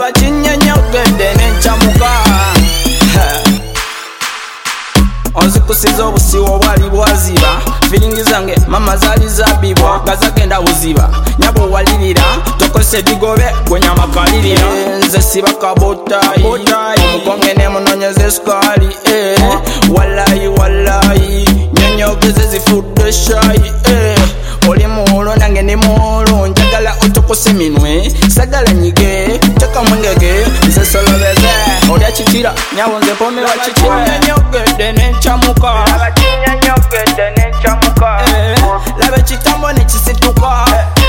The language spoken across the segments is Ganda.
laba kinyenyogedde n'encamuka onzikusiza obusiwo bwali bwaziba firingi zange mama zaali zabibwa gazagenda buziba nyabo walirira tokose ebigobe gwenyamakalirira nze siba kabotayi omukonge nemunonyeza esukali walayi walayi nyonyogeze zifudde shayi oli muwolo nange ndi muwolo njagala otokose minwe sagala nyige teka mwengege nze solobeze olya kikira nyabo nze pomera kikinyonyogedde n'encamuka labe kitambo nekisituka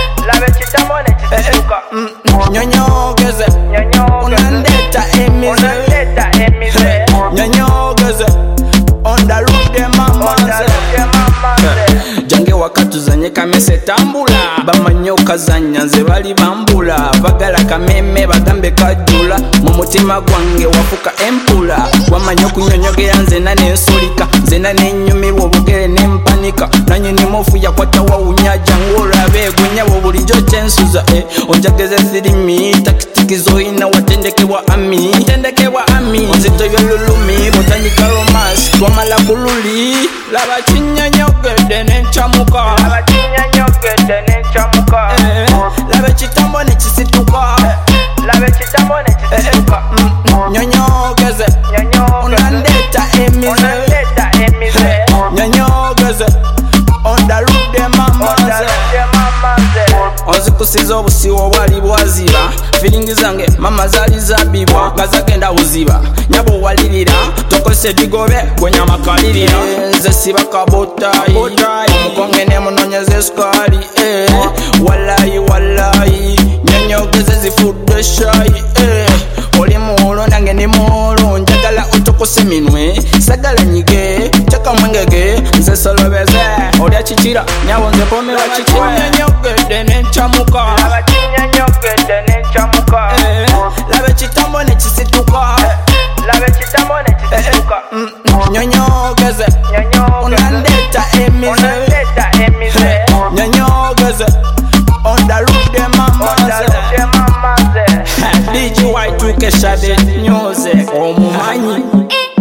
nyonyogeze unandeta emize nyonyogeze ondalude mamanze jange wakatuzanye kamese tambula bamanye okazanya nze bali bambula bagala kameme bagambe kajula mu mutima gwange wafuka empula wamanye okunyonyogera nzena nensolika nzena nenyumirwa obugere nempanika nanyini mofu yakwata wawunya jangu olabe gwenyabo bulijjo kyensuza onjageze sirimi takitiki zoyina watendekebwa ami onzito yolulumi botanyika romance twamala kululi laba kinyonyogedde n'encamuka labe kitambo nekisituka nyonyogeze unandeta emize nyonyogeze ondalude mamanze onzikusiza obusiwo bwali bwaziba firingi zange mama zaali zabibwa gazagenda buziba nyabo walirira tokose ebigobe gwenyamakalirira nze siba kabotayi omukonge nemunonyeza esukali walayi walayi nyonyogeze zifudde shayi oli muwolo nange ndi muwolo njagala otokose minwe sagala nyige teka mwengege nze solobeze olya kikira nyabo nze pomera kikinyonyogedde n'encamuka labe kitambo nekisituka nyonyogeze unandeta emize nyonyogeze ondalude mamanze DJ White wikeshade nyoze omumanyi